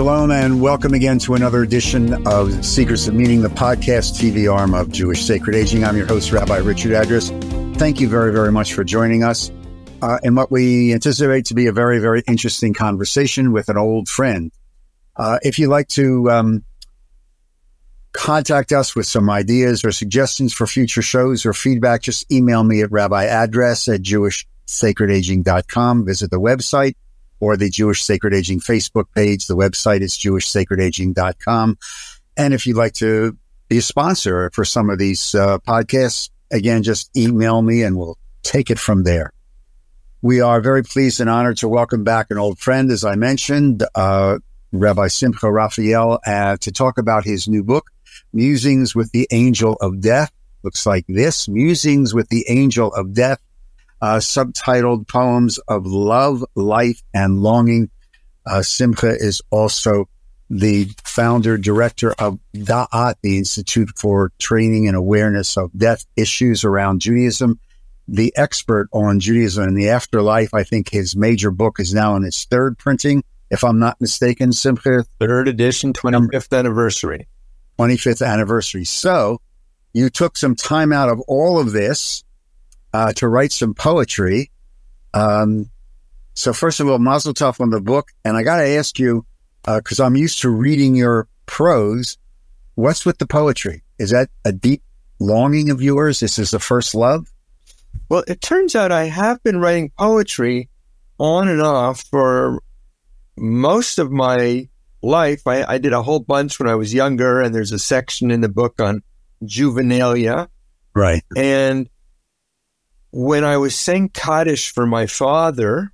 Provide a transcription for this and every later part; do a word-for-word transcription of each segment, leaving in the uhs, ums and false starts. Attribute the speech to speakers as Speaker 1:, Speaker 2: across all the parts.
Speaker 1: Shalom and welcome again to another edition of Secrets of Meaning, the podcast T V arm of Jewish Sacred Aging. I'm your host, Rabbi Richard Address. Thank you very, very much for joining us uh, in what we anticipate to be a very, very interesting conversation with an old friend. Uh, if you'd like to um, contact us with some ideas or suggestions for future shows or feedback, just email me at rabbiaddress at jewish sacred aging dot com. Visit the website or the Jewish Sacred Aging Facebook page. The website is jewish sacred aging dot com. And if you'd like to be a sponsor for some of these uh, podcasts, again, just email me and we'll take it from there. We are very pleased and honored to welcome back an old friend, as I mentioned, uh, Rabbi Simcha Raphael, uh, to talk about his new book, Musings with the Angel of Death. Looks like this, Musings with the Angel of Death. Uh, subtitled Poems of Love, Life, and Longing. Uh, Simcha is also the founder, director of Da'at, the Institute for Training and Awareness of Death Issues Around Judaism, the expert on Judaism and the afterlife. I think his major book is now in its third printing, if I'm not mistaken, Simcha.
Speaker 2: Third edition, twenty-fifth anniversary.
Speaker 1: twenty-fifth anniversary. So you took some time out of all of this Uh, to write some poetry. Um, so first of all, mazel tov on the book. And I got to ask you, because uh, I'm used to reading your prose, what's with the poetry? Is that a deep longing of yours? This is the first love?
Speaker 2: Well, it turns out I have been writing poetry on and off for most of my life. I, I did a whole bunch when I was younger, and there's a section in the book on juvenilia.
Speaker 1: Right.
Speaker 2: And when I was saying Kaddish for my father,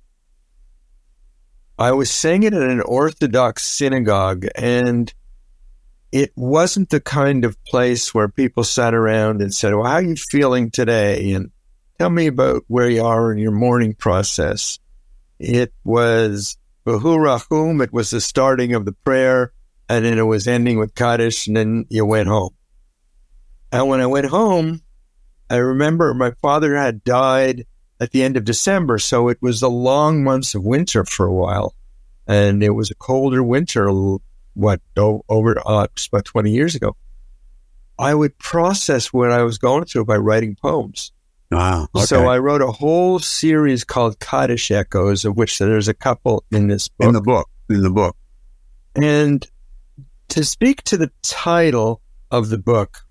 Speaker 2: I was saying it at an Orthodox synagogue, and it wasn't the kind of place where people sat around and said, well, how are you feeling today? And tell me about where you are in your mourning process. It was Behu Rachum, it was the starting of the prayer, and then it was ending with Kaddish, and then you went home. And when I went home, I remember my father had died at the end of December, so it was the long months of winter for a while. And it was a colder winter, what, over uh, about twenty years ago. I would process what I was going through by writing poems.
Speaker 1: Wow. Okay.
Speaker 2: So I wrote a whole series called Kaddish Echoes, of which there's a couple in this book.
Speaker 1: In the book. In the book.
Speaker 2: And to speak to the title of the book,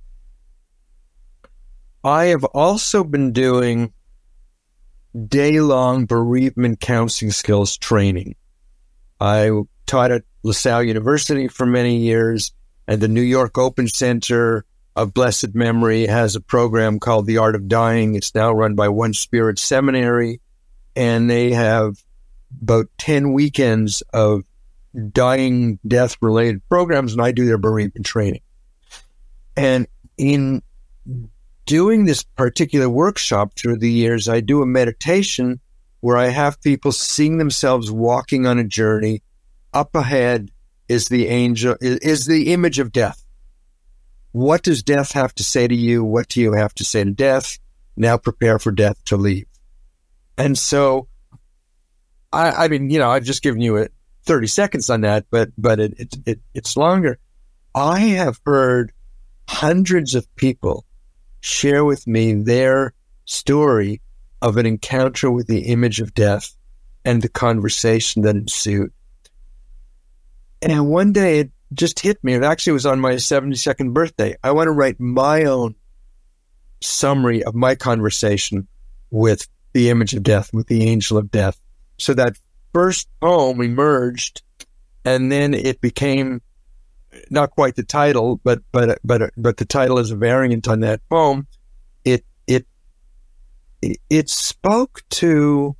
Speaker 2: I have also been doing day-long bereavement counseling skills training. I taught at LaSalle University for many years, and the New York Open Center of Blessed Memory has a program called The Art of Dying. It's now run by One Spirit Seminary, and they have about ten weekends of dying, death-related programs, and I do their bereavement training. And in doing this particular workshop through the years, I do a meditation where I have people seeing themselves walking on a journey. Up ahead is the angel, is the image of death. What does death have to say to you? What do you have to say to death? Now prepare for death to leave. And so, I, I mean, you know, I've just given you a thirty seconds on that, but but it, it, it it's longer. I have heard hundreds of people share with me their story of an encounter with the image of death and the conversation that ensued. And one day it just hit me. It actually was on my seventy-second birthday. I want to write my own summary of my conversation with the image of death, with the angel of death. So that first poem emerged, and then it became not quite the title, but but but but the title is a variant on that poem. It it it spoke to,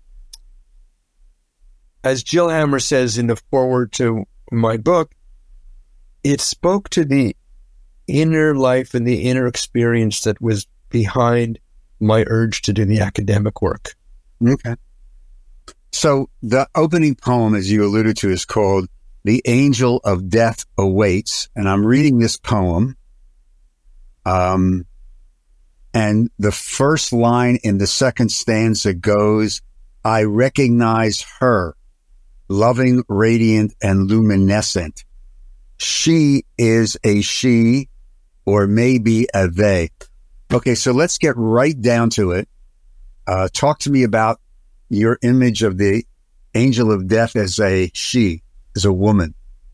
Speaker 2: as Jill Hammer says in the foreword to my book, it spoke to the inner life and the inner experience that was behind my urge to do the academic work.
Speaker 1: Okay. So the opening poem, as you alluded to, is called The Angel of Death Awaits. And I'm reading this poem. Um, and the first line in the second stanza goes, I recognize her. loving, radiant, and luminescent. She is a she, or maybe a they. Okay, so let's get right down to it. Uh, talk to me about your image of the angel of death as a she, as a woman.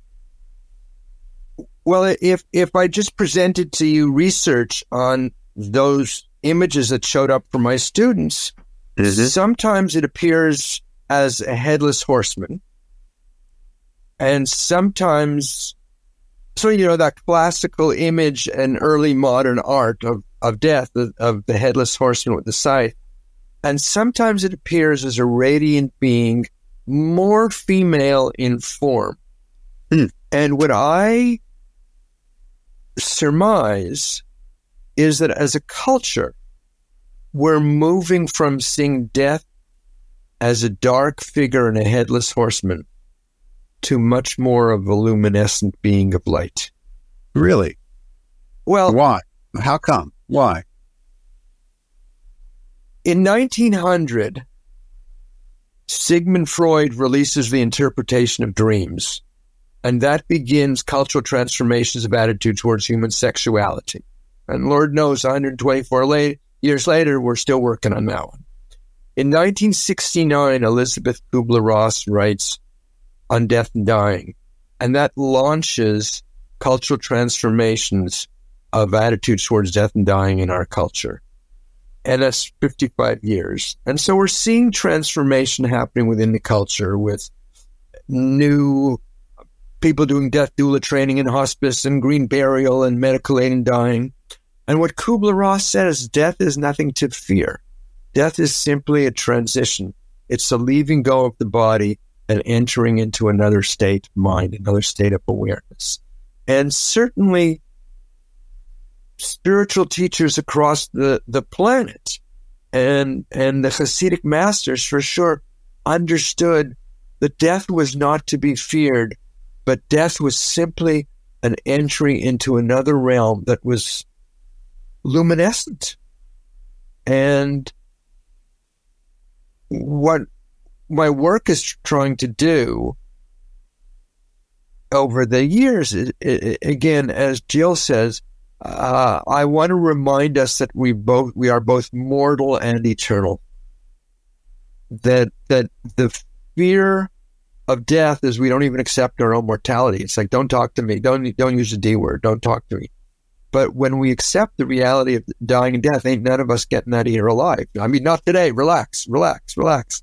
Speaker 2: Well, if if I just presented to you research on those images that showed up for my students, mm-hmm. sometimes it appears as a headless horseman, and sometimes, so you know that classical image and early modern art of of death, of, of the headless horseman with the scythe, and sometimes it appears as a radiant being, more female in form. Mm. And what I surmise is that as a culture, we're moving from seeing death as a dark figure and a headless horseman to much more of a luminescent being of light.
Speaker 1: Really?
Speaker 2: Well,
Speaker 1: why? How come? Why?
Speaker 2: In nineteen hundred, Sigmund Freud releases the interpretation of dreams, and that begins cultural transformations of attitude towards human sexuality. And Lord knows, one hundred twenty-four late, years later, we're still working on that one. In nineteen sixty-nine, Elizabeth Kubler-Ross writes On Death and Dying, and that launches cultural transformations of attitudes towards death and dying in our culture. And that's fifty-five years. And so we're seeing transformation happening within the culture with new people doing death doula training in hospice and green burial and medical aid in dying. And what Kubler-Ross says, death is nothing to fear. Death is simply a transition. It's a leaving go of the body and entering into another state of mind, another state of awareness. And certainly spiritual teachers across the, the planet and, and the Hasidic masters for sure understood that death was not to be feared, but death was simply an entry into another realm that was luminescent. And what my work is trying to do over the years, it, it, again, as Jill says, uh, I want to remind us that we both we are both mortal and eternal. That that the fear of death is we don't even accept our own mortality. It's like, don't talk to me. Don't don't use the D word. Don't talk to me. But when we accept the reality of dying and death, ain't none of us getting out of here alive. I mean, not today. Relax, relax, relax.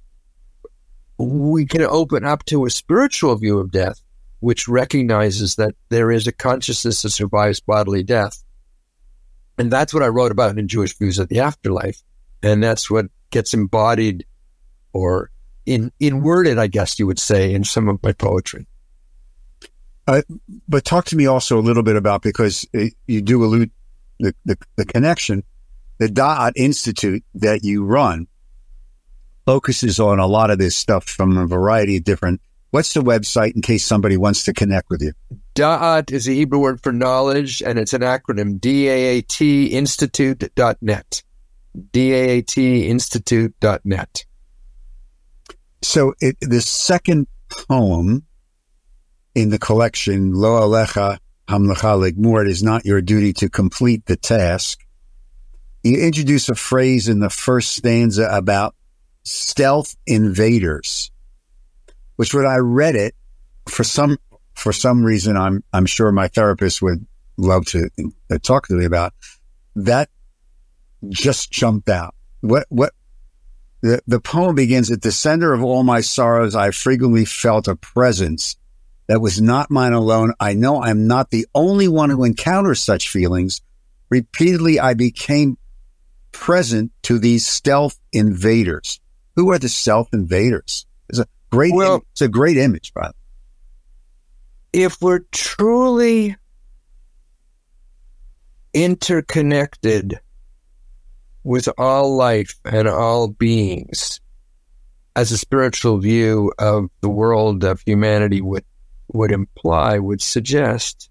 Speaker 2: We can open up to a spiritual view of death, which recognizes that there is a consciousness that survives bodily death. And that's what I wrote about in Jewish Views of the Afterlife. And that's what gets embodied or in, in worded, I guess you would say, in some of my poetry.
Speaker 1: Uh, but talk to me also a little bit about, because it, you do allude the, the, the connection, the Da'at Institute that you run focuses on a lot of this stuff from a variety of different. What's the website in case somebody wants to connect with you?
Speaker 2: Da'at is a Hebrew word for knowledge, and it's an acronym, D A A T institute dot net. D A A T institute dot net.
Speaker 1: So it, the second poem in the collection, Lo Alecha Hamlecha Ligmur, it is not your duty to complete the task. You introduce a phrase in the first stanza about stealth invaders, which when I read it, for some for some reason, I'm I'm sure my therapist would love to uh, talk to me about, that just jumped out. What what the the poem begins, at the center of all my sorrows, I frequently felt a presence that was not mine alone. I know I'm not the only one who encounters such feelings. Repeatedly, I became present to these stealth invaders. Who are the stealth invaders? It's a great, well, it's a great image, by the way.
Speaker 2: If we're truly interconnected with all life and all beings, as a spiritual view of the world of humanity would would imply, would suggest,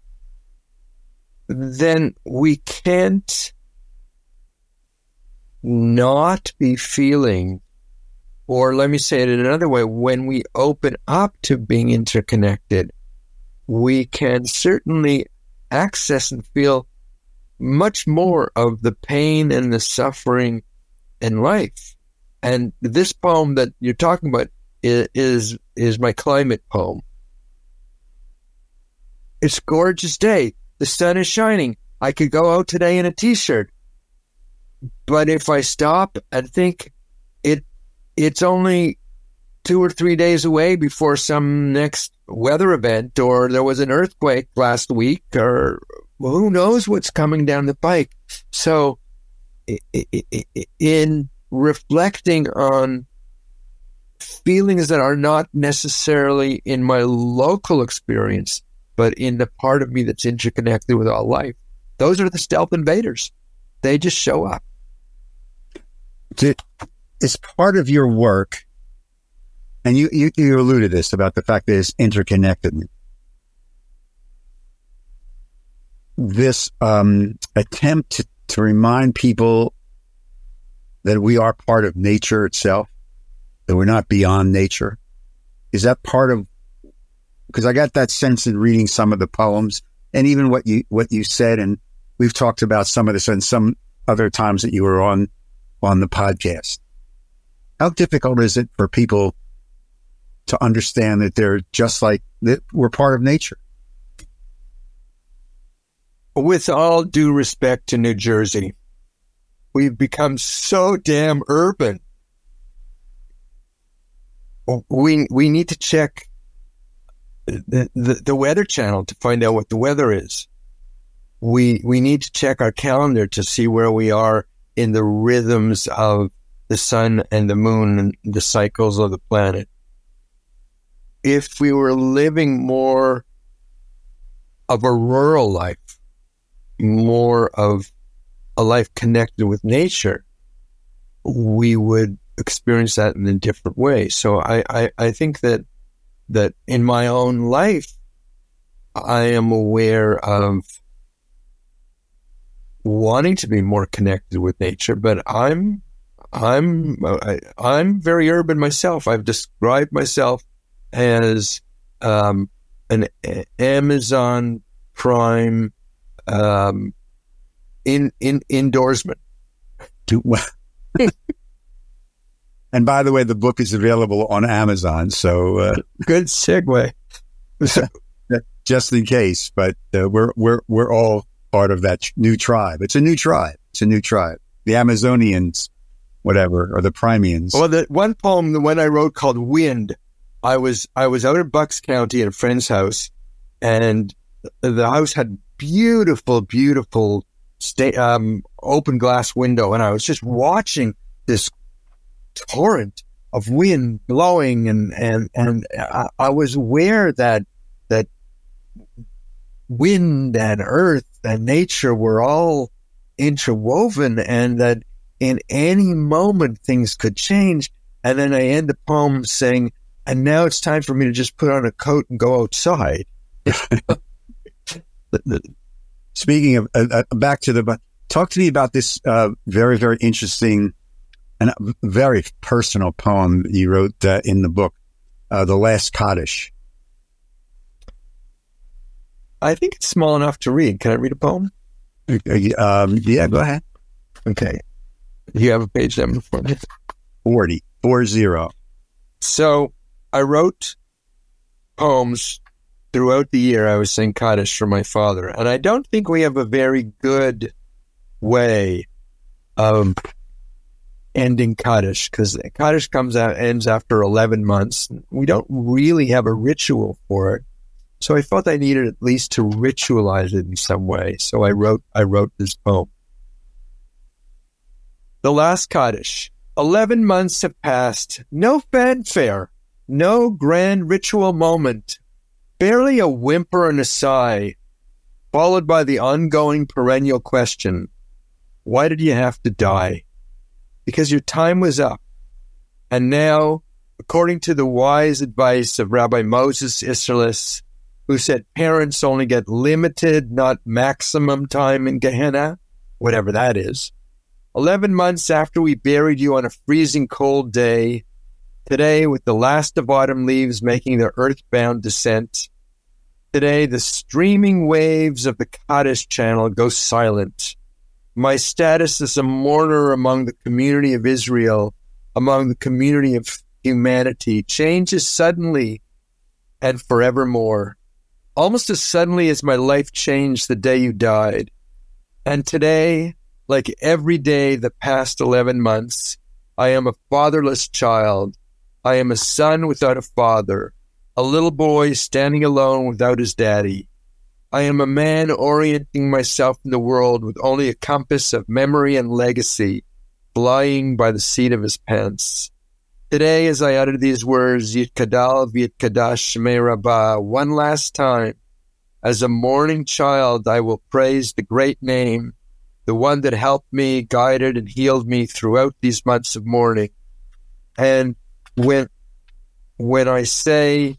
Speaker 2: then we can't not be feeling Or let me say it in another way, when we open up to being interconnected, we can certainly access and feel much more of the pain and the suffering in life. And this poem that you're talking about is is, is my climate poem. It's a gorgeous day. The sun is shining. I could go out today in a t-shirt. But if I stop and think it it's only two or three days away before some next weather event, or there was an earthquake last week, or well, who knows what's coming down the pike. So in reflecting on feelings that are not necessarily in my local experience, but in the part of me that's interconnected with all life, those are the stealth invaders. They just show up.
Speaker 1: It's part of your work, and you, you, you alluded to this about the fact that it's interconnected. This um, attempt to, to remind people that we are part of nature itself, that we're not beyond nature. Is that part of, because I got that sense in reading some of the poems and even what you, what you said, and we've talked about some of this and some other times that you were on, on the podcast. How difficult is it for people to understand that they're just like, that we're part of nature?
Speaker 2: With all due respect to New Jersey, we've become so damn urban. We we need to check the, the, the Weather Channel to find out what the weather is. We we need to check our calendar to see where we are in the rhythms of the sun and the moon and the cycles of the planet. If we were living more of a rural life, more of a life connected with nature, we would experience that in a different way. So I, I, I think that that in my own life, I am aware of wanting to be more connected with nature, but I'm I'm I, I'm very urban myself. I've described myself as um, an a- Amazon Prime um, in in indoorsman.
Speaker 1: And by the way, the book is available on Amazon. So uh,
Speaker 2: good segue.
Speaker 1: Just in case, but uh, we're we're we're all part of that new tribe. It's a new tribe. It's a new tribe. The Amazonians, whatever, or the Primians.
Speaker 2: Well, the one poem, the one I wrote called "Wind," I was I was out in Bucks County at a friend's house, and the house had beautiful, beautiful sta- um, open glass window, and I was just watching this torrent of wind blowing, and and and I, I was aware that that wind and earth and nature were all interwoven, and that in any moment things could change. And then I end the poem saying, and now it's time for me to just put on a coat and go outside.
Speaker 1: Speaking of, uh, uh, back to the, talk to me about this uh, very, very interesting and very personal poem that you wrote uh, in the book, uh, The Last Kaddish.
Speaker 2: I think it's small enough to read. Can I read a poem?
Speaker 1: Um, yeah, go ahead.
Speaker 2: Okay. You have a page number for me?
Speaker 1: forty, four zero.
Speaker 2: So I wrote poems throughout the year. I was saying Kaddish for my father. And I don't think we have a very good way of ending Kaddish, because Kaddish comes out, ends after eleven months. We don't really have a ritual for it. So I felt I needed at least to ritualize it in some way. So I wrote, I wrote this poem. The Last Kaddish. Eleven months have passed. No fanfare. No grand ritual moment. Barely a whimper and a sigh, followed by the ongoing perennial question, why did you have to die? Because your time was up. And now, according to the wise advice of Rabbi Moses Isserles, who said parents only get limited, not maximum time in Gehenna, whatever that is, eleven months after we buried you on a freezing cold day, Today, with the last of autumn leaves making their earthbound descent, today the streaming waves of the Kaddish Channel go silent. My status as a mourner among the community of Israel, among the community of humanity, changes suddenly and forevermore, almost as suddenly as my life changed the day you died. And today, like every day the past eleven months, I am a fatherless child. I am a son without a father, a little boy standing alone without his daddy. I am a man orienting myself in the world with only a compass of memory and legacy, flying by the seat of his pants. Today, as I utter these words, Yitkadal v'yitkadash Shmei Rabbah, one last time, as a mourning child, I will praise the great name, the one that helped me, guided, and healed me throughout these months of mourning. And when when I say,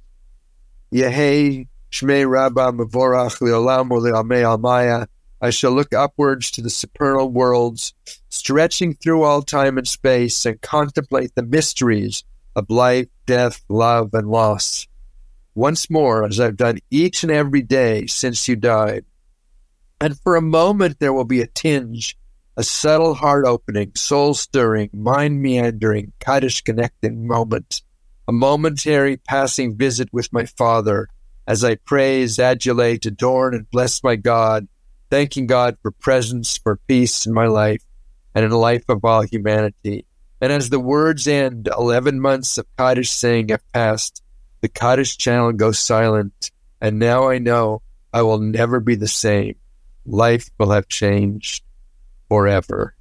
Speaker 2: Yehei Shmei Rabbah Mevorach Leolam U'Le'amei Almaya, I shall look upwards to the supernal worlds, stretching through all time and space, and contemplate the mysteries of life, death, love, and loss. Once more, as I've done each and every day since you died. And for a moment, there will be a tinge, a subtle heart-opening, soul-stirring, mind-meandering, Kaddish-connecting moment, a momentary passing visit with my Father, as I praise, adulate, adorn, and bless my God, thanking God for presence, for peace in my life, and in the life of all humanity. And as the words end, eleven months of Kaddish saying have passed, the Kaddish Channel goes silent, and now I know I will never be the same. Life will have changed forever.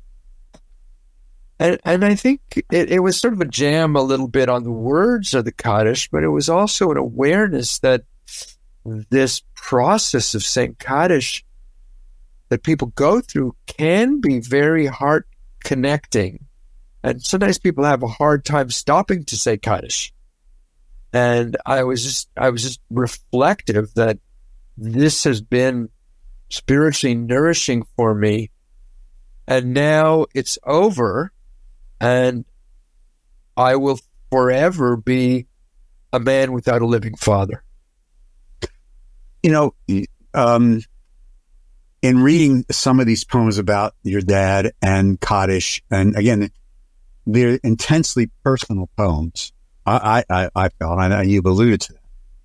Speaker 2: And and I think it, it was sort of a jam a little bit on the words of the Kaddish, but it was also an awareness that this process of saying Kaddish that people go through can be very heart connecting. And sometimes people have a hard time stopping to say Kaddish. And I was just I was just reflective that this has been spiritually nourishing for me. And now it's over, and I will forever be a man without a living father.
Speaker 1: You know, um, in reading some of these poems about your dad and Kaddish, and again, they're intensely personal poems. I, I, I felt, I know you've alluded to that.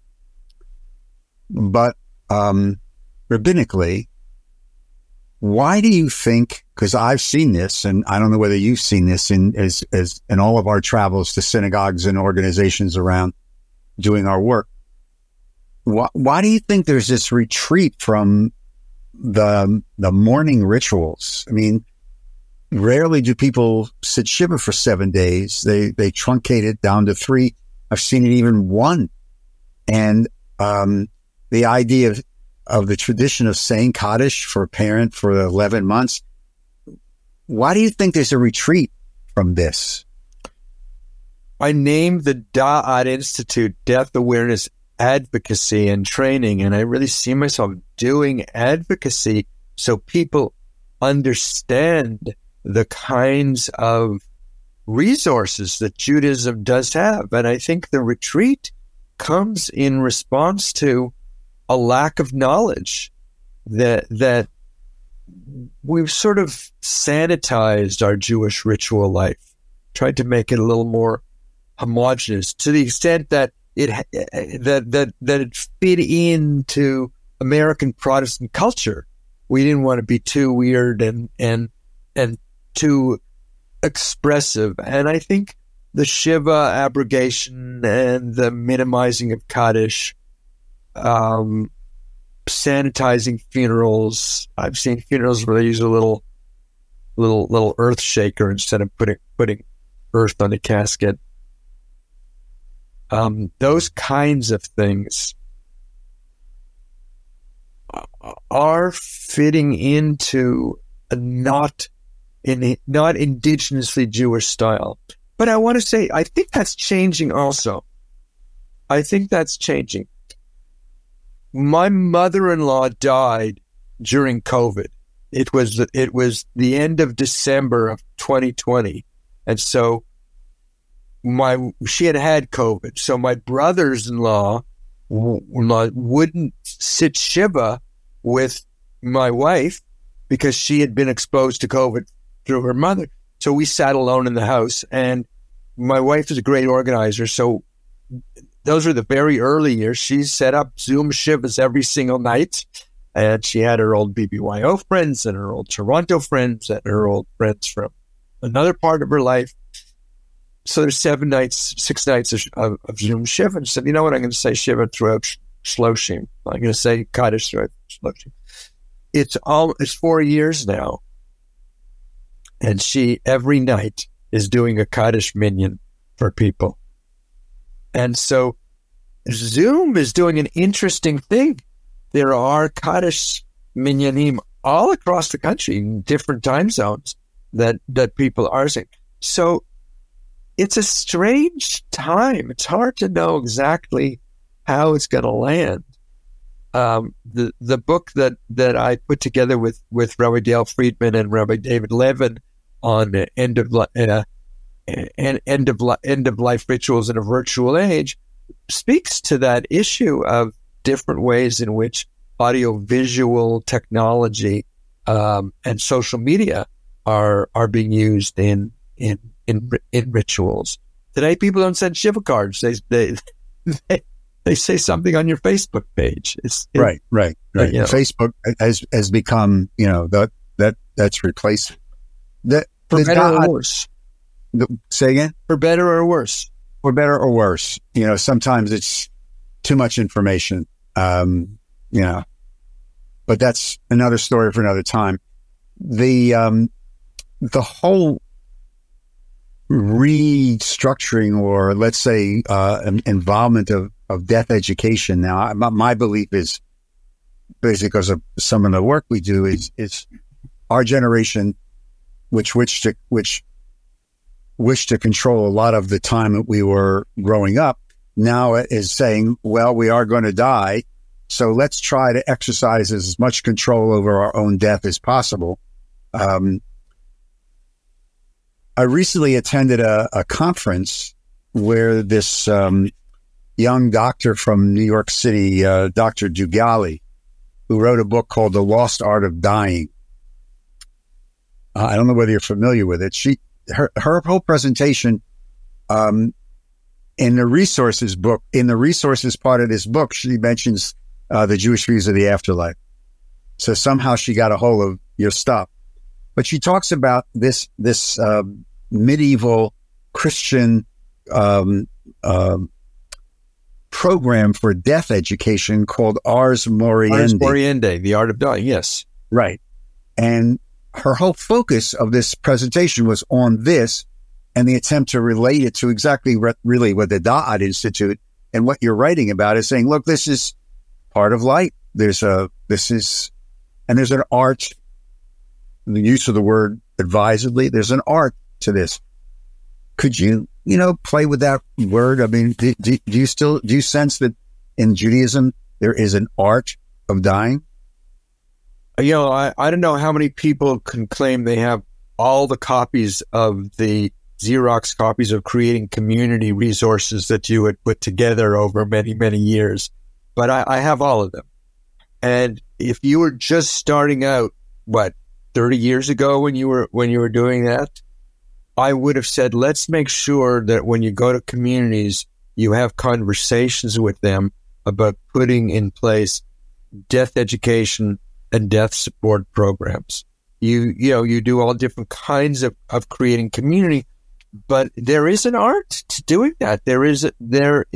Speaker 1: But um, rabbinically, why do you think, because I've seen this, and I don't know whether you've seen this in as, as in all of our travels to synagogues and organizations around doing our work, why, why do you think there's this retreat from the the morning rituals? I mean, rarely do people sit shiva for seven days. They they truncate it down to three. I've seen it even one. And um, the idea of, of the tradition of saying Kaddish for a parent for eleven months, why do you think there's a retreat from this?
Speaker 2: I named the Da'at Institute Death Awareness Advocacy and Training, and I really see myself doing advocacy so people understand the kinds of resources that Judaism does have. And I think the retreat comes in response to a lack of knowledge that that we've sort of sanitized our Jewish ritual life, tried to make it a little more homogeneous to the extent that it that that that it fit into American Protestant culture. We didn't want to be too weird and and and too expressive. And I think the Shiva abrogation and the minimizing of Kaddish, um, sanitizing funerals. I've seen funerals where they use a little, little, little earth shaker instead of putting putting earth on the casket. Um, those kinds of things are fitting into a not in not indigenously Jewish style. But I want to say, I think that's changing also. I think that's changing. My mother-in-law died during COVID. It was it was the end of December of twenty twenty, and so my she had had COVID, so my brothers-in-law w- wouldn't sit Shiva with my wife because she had been exposed to COVID through her mother. So we sat alone in the house, and my wife is a great organizer. So those were the very early years. She set up Zoom Shivas every single night, and she had her old B B Y O friends and her old Toronto friends and her old friends from another part of her life. So there's seven nights, six nights of, of, of Zoom Shiva. And she said, you know what, I'm going to say Shiva throughout Shloshim. I'm going to say Kaddish throughout Shloshim. It's all, it's four years now. And she, every night, is doing a Kaddish minyan for people. And so Zoom is doing an interesting thing. There are Kaddish minyanim all across the country in different time zones that, that people are saying. So it's a strange time. It's hard to know exactly how it's going to land. Um, the the book that, that I put together with, with Rabbi Dale Friedman and Rabbi David Levin on end of uh, end end of end of life rituals in a virtual age speaks to that issue of different ways in which audiovisual technology um, and social media are are being used in in in in rituals. Today, people don't send Shiva cards. They they they, they say something on your Facebook page. It's it,
Speaker 1: right, right, right. You know, Facebook has has become, you know, that that that's replaced. That
Speaker 2: for better
Speaker 1: God,
Speaker 2: or worse.
Speaker 1: The, say again.
Speaker 2: For better or worse.
Speaker 1: For better or worse. You know, sometimes it's too much information. Um, you know, but that's another story for another time. The um, the whole restructuring, or let's say uh, involvement of, of death education. Now, my, my belief is, basically because of some of the work we do, is is our generation, which which to which wished to control a lot of the time that we were growing up, now is saying, well, we are going to die, so let's try to exercise as much control over our own death as possible. Um, I recently attended a, a conference where this um, young doctor from New York City, uh, Doctor Dugali, who wrote a book called The Lost Art of Dying. Uh, I don't know whether you're familiar with it. She, her, her whole presentation um, in the resources book, in the resources part of this book, she mentions uh, the Jewish views of the afterlife. So somehow she got a hold of your stuff. But she talks about this this uh, medieval Christian um, uh, program for death education called Ars Moriendi.
Speaker 2: Ars Moriendi, the art of dying, yes.
Speaker 1: Right. And her whole focus of this presentation was on this and the attempt to relate it to exactly re- really what the Da'at Institute and what you're writing about is saying, look, this is part of life. There's a, this is, and there's an art, the use of the word advisedly, there's an art to this. Could you, you know, play with that word? I mean, do, do, do you still, do you sense that in Judaism, there is an art of dying?
Speaker 2: You know, I, I don't know how many people can claim they have all the copies of the Xerox copies of creating community resources that you had put together over many, many years. But I, I have all of them. And if you were just starting out, what, thirty years ago when you were when you were doing that, I would have said, let's make sure that when you go to communities, you have conversations with them about putting in place death education and death support programs. You you know, you do all different kinds of, of creating community, but there is an art to doing that. There is a, there.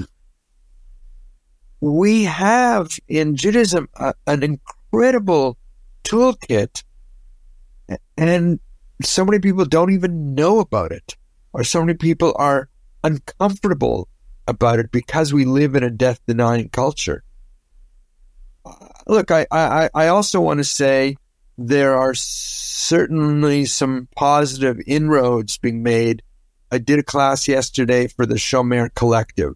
Speaker 2: We have in Judaism a, an incredible toolkit, and so many people don't even know about it, or so many people are uncomfortable about it because we live in a death-denying culture. Look, I, I, I also want to say there are certainly some positive inroads being made. I did a class yesterday for the Shomer Collective.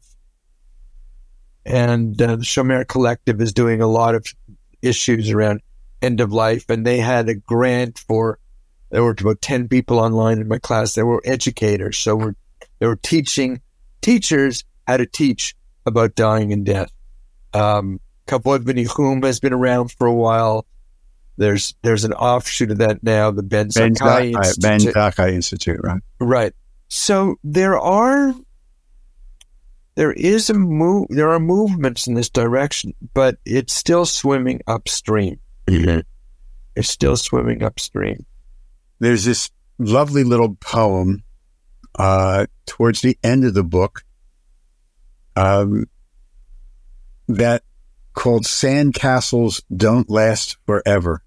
Speaker 2: And uh, the Shomer Collective is doing a lot of issues around end of life. And they had a grant for, there were about ten people online in my class that were educators. So we're, They were teaching teachers how to teach about dying and death. Um, Kavod V'Nichum has been around for a while. There's there's an offshoot of that now, the Ben
Speaker 1: Ben
Speaker 2: Zakkai
Speaker 1: Zakkai,
Speaker 2: Institute.
Speaker 1: Ben Zakkai Institute, right?
Speaker 2: Right. So there are, there is a move, there are movements in this direction, but it's still swimming upstream. Mm-hmm. It's still swimming upstream.
Speaker 1: There's this lovely little poem uh, towards the end of the book um, that called "Sandcastles Don't Last Forever."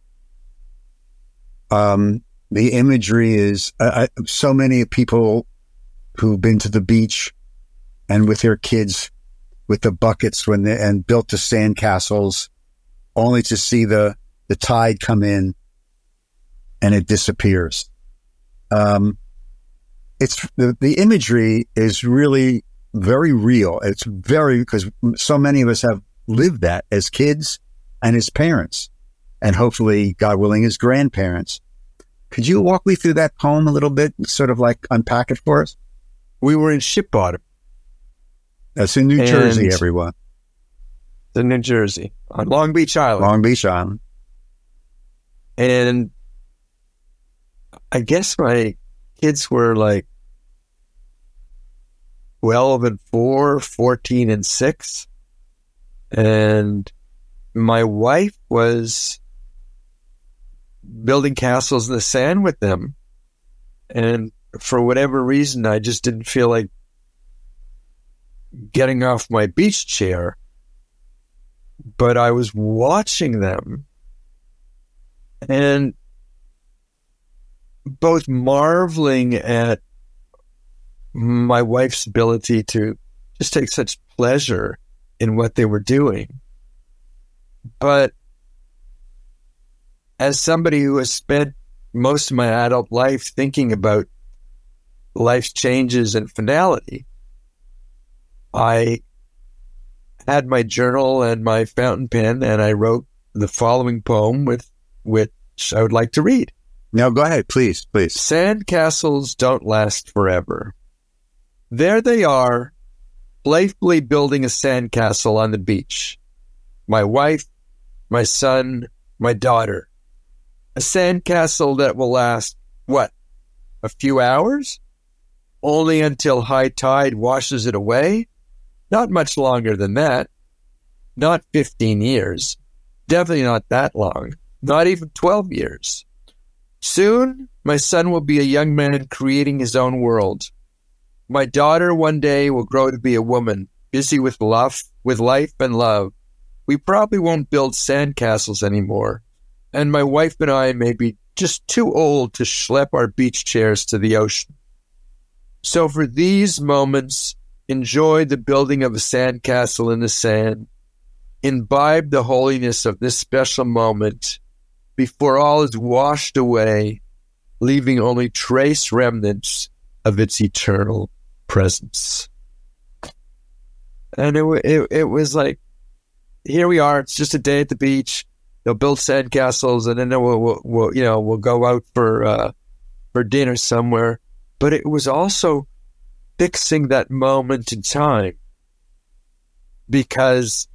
Speaker 1: Um, the imagery is uh, I, so many people who've been to the beach and with their kids with the buckets when they and built the sandcastles, only to see the the tide come in and it disappears. Um, it's the, the imagery is really very real. It's very, because so many of us have lived that as kids and as parents, and hopefully, God willing, as grandparents. Could you walk me through that poem a little bit, sort of like unpack it for us?
Speaker 2: We were in Ship Bottom.
Speaker 1: That's in New
Speaker 2: and
Speaker 1: Jersey, everyone.
Speaker 2: In New Jersey, on Long Beach Island.
Speaker 1: Long Beach Island.
Speaker 2: And I guess my kids were like twelve and four, fourteen and six. And my wife was building castles in the sand with them. And for whatever reason, I just didn't feel like getting off my beach chair. But I was watching them and both marveling at my wife's ability to just take such pleasure in what they were doing. But as somebody who has spent most of my adult life thinking about life's changes and finality, I had my journal and my fountain pen, and I wrote the following poem with which I would like to read.
Speaker 1: No, go ahead, please, please.
Speaker 2: Sandcastles don't last forever. There they are, playfully building a sandcastle on the beach. My wife, my son, my daughter. A sandcastle that will last, what, a few hours? Only until high tide washes it away? Not much longer than that. Not fifteen years. Definitely not that long. Not even twelve years. Soon, my son will be a young man creating his own world. My daughter one day will grow to be a woman, busy with love, with life and love. We probably won't build sandcastles anymore, and my wife and I may be just too old to schlep our beach chairs to the ocean. So for these moments, enjoy the building of a sandcastle in the sand. Imbibe the holiness of this special moment before all is washed away, leaving only trace remnants of its eternal presence. And it, it, it was like, here we are. It's just a day at the beach. They'll build sandcastles, and then we'll, we'll, we'll you know, we'll go out for uh, for dinner somewhere. But it was also fixing that moment in time, because,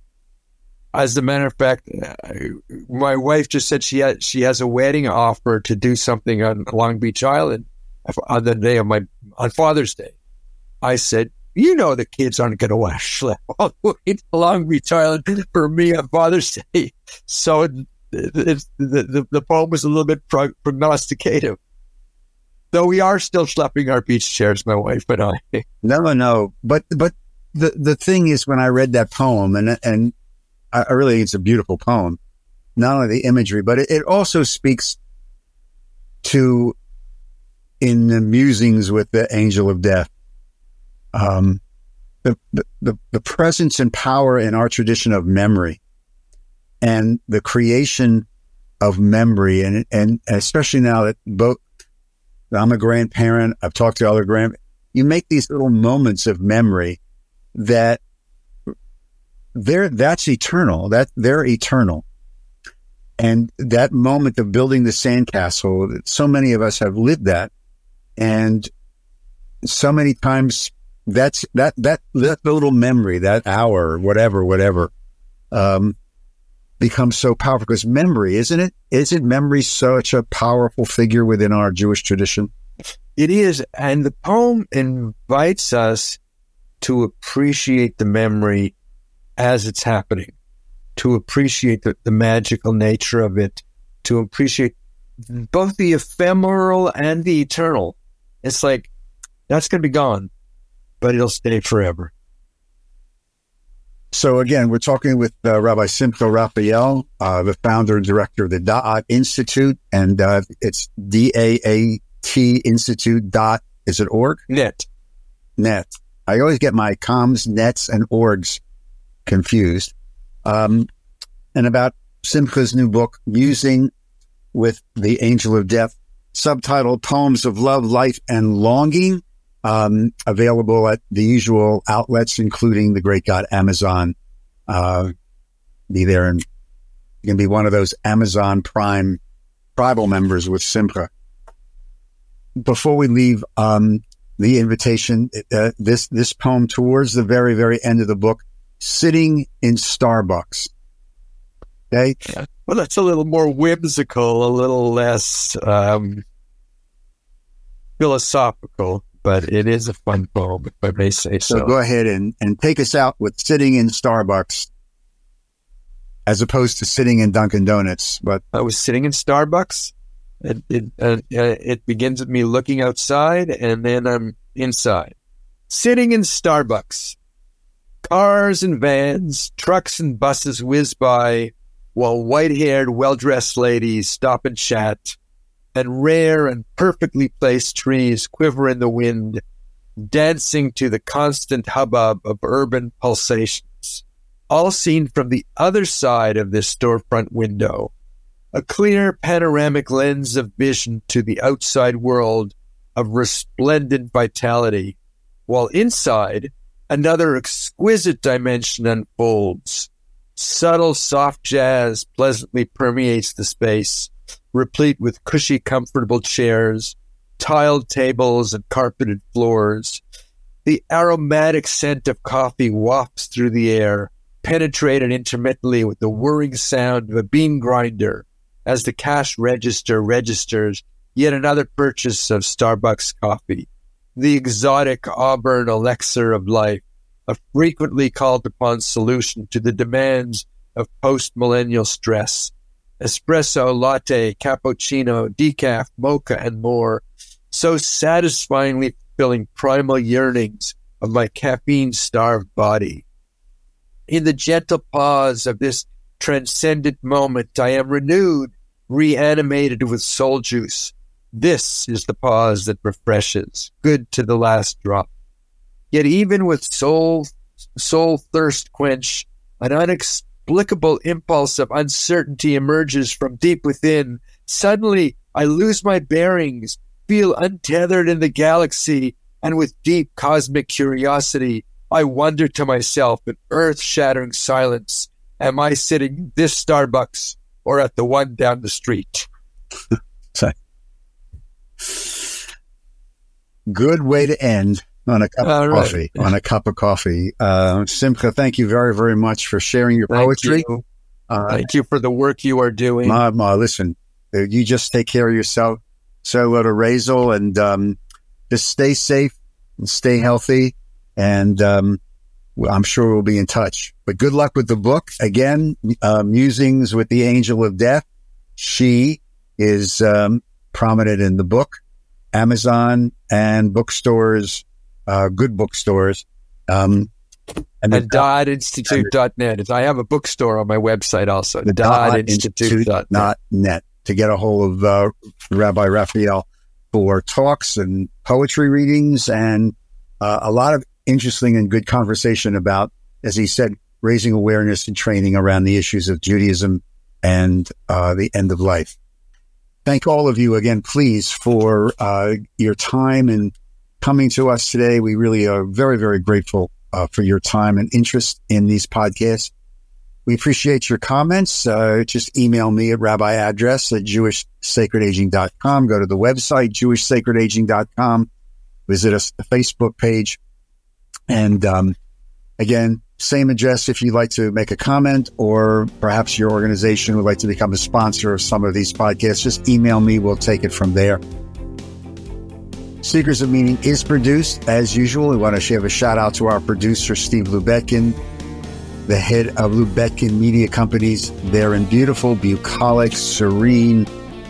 Speaker 2: as a matter of fact, my wife just said she had, she has a wedding offer to do something on Long Beach Island on the day of my on Father's Day. I said, you know, the kids aren't going to want to schlep all the way to Long Beach Island for me on Father's Day. So it, it, the, the the poem was a little bit prog- prognosticative. Though we are still schlepping our beach chairs, my wife and I.
Speaker 1: No, no, no. But but the the thing is, when I read that poem, and and I really think it's a beautiful poem, not only the imagery, but it, it also speaks to, in the musings with the angel of death, um, the, the, the presence and power in our tradition of memory and the creation of memory. And, and especially now that both, I'm a grandparent, I've talked to other grand, you make these little moments of memory that they're, that's eternal, that they're eternal. And that moment of building the sandcastle, so many of us have lived that. And so many times that's that that that little memory, that hour, whatever, whatever, um, becomes so powerful because memory, isn't it? Isn't memory such a powerful figure within our Jewish tradition?
Speaker 2: It is, and the poem invites us to appreciate the memory as it's happening, to appreciate the, the magical nature of it, to appreciate both the ephemeral and the eternal. It's like, that's going to be gone, but it'll stay forever.
Speaker 1: So again, we're talking with uh, Rabbi Simcha Raphael, uh, the founder and director of the Da'at Institute, and uh, it's D A A T Institute dot, is it org?
Speaker 2: Net.
Speaker 1: Net. I always get my comms, nets, and orgs confused. Um, and about Simcha's new book, Musing with the Angel of Death, subtitled Poems of Love, Life, and Longing, um, available at the usual outlets, including the great God Amazon. Uh, be there, and you can be one of those Amazon Prime tribal members with Simcha. Before we leave um, the invitation, uh, this this poem towards the very, very end of the book, Sitting in Starbucks. Okay?
Speaker 2: Yeah. Well, that's a little more whimsical, a little less um, philosophical, but it is a fun poem, if I may say so.
Speaker 1: So go ahead and, and take us out with Sitting in Starbucks, as opposed to sitting in Dunkin' Donuts. But
Speaker 2: I was sitting in Starbucks. It it, uh, it begins with me looking outside, and then I'm inside. Sitting in Starbucks. Cars and vans, trucks and buses whiz by, while white-haired, well-dressed ladies stop and chat, and rare and perfectly placed trees quiver in the wind, dancing to the constant hubbub of urban pulsations, all seen from the other side of this storefront window. A clear panoramic lens of vision to the outside world of resplendent vitality, while inside, another exquisite dimension unfolds. Subtle, soft jazz pleasantly permeates the space, replete with cushy, comfortable chairs, tiled tables, and carpeted floors. The aromatic scent of coffee wafts through the air, penetrated intermittently with the whirring sound of a bean grinder as the cash register registers yet another purchase of Starbucks coffee. The exotic auburn elixir of life, a frequently called upon solution to the demands of post-millennial stress. Espresso, latte, cappuccino, decaf, mocha, and more, so satisfyingly fulfilling primal yearnings of my caffeine-starved body. In the gentle pause of this transcendent moment, I am renewed, reanimated with soul juice. This is the pause that refreshes, good to the last drop. Yet even with soul, soul thirst quench, an inexplicable impulse of uncertainty emerges from deep within. Suddenly, I lose my bearings, feel untethered in the galaxy, and with deep cosmic curiosity, I wonder to myself in earth-shattering silence, am I sitting in this Starbucks or at the one down the street?
Speaker 1: Good way to end on a cup
Speaker 2: All
Speaker 1: of
Speaker 2: right.
Speaker 1: coffee. On a cup of coffee. Uh, Simcha, thank you very, very much for sharing your
Speaker 2: Thank
Speaker 1: poetry.
Speaker 2: you.
Speaker 1: Uh,
Speaker 2: Thank you for the work you are doing.
Speaker 1: Ma, ma, listen, uh, you just take care of yourself. Say hello to Razel, and um, just stay safe and stay healthy. And um, I'm sure we'll be in touch. But good luck with the book. Again, uh, Musings with the Angel of Death. She is um, prominent in the book. Amazon and bookstores, uh, good bookstores. Um,
Speaker 2: and at dot institute dot net. I have a bookstore on my website also,
Speaker 1: the
Speaker 2: dot institute dot
Speaker 1: net, to get a hold of uh, Rabbi Raphael for talks and poetry readings and uh, a lot of interesting and good conversation about, as he said, raising awareness and training around the issues of Judaism and uh, the end of life. Thank all of you again, please, for uh, your time and coming to us today. We really are very, very grateful uh, for your time and interest in these podcasts. We appreciate your comments. Uh, just email me at rabbi address at jewish sacred aging dot com. Go to the website, jewish sacred aging dot com. visit us the Facebook page. And um, again, same address if you'd like to make a comment, or perhaps your organization would like to become a sponsor of some of these podcasts. Just email me. We'll take it from there. Seekers of Meaning is produced, as usual. We want to give a shout out to our producer, Steve Lubetkin, the head of Lubetkin Media Companies. They're in beautiful, bucolic, serene,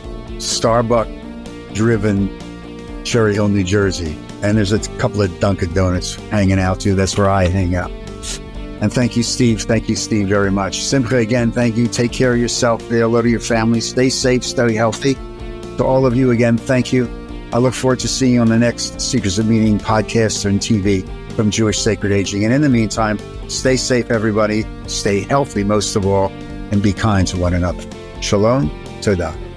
Speaker 1: Starbucks-driven Cherry Hill, New Jersey. And there's a couple of Dunkin' Donuts hanging out, too. That's where I hang out. And thank you, Steve. Thank you, Steve, very much. Simply, again, thank you. Take care of yourself. Say hello to your family. Stay safe. Stay healthy. To all of you, again, thank you. I look forward to seeing you on the next Seekers of Meaning podcast and T V from Jewish Sacred Aging. And in the meantime, stay safe, everybody. Stay healthy, most of all, and be kind to one another. Shalom. Todah.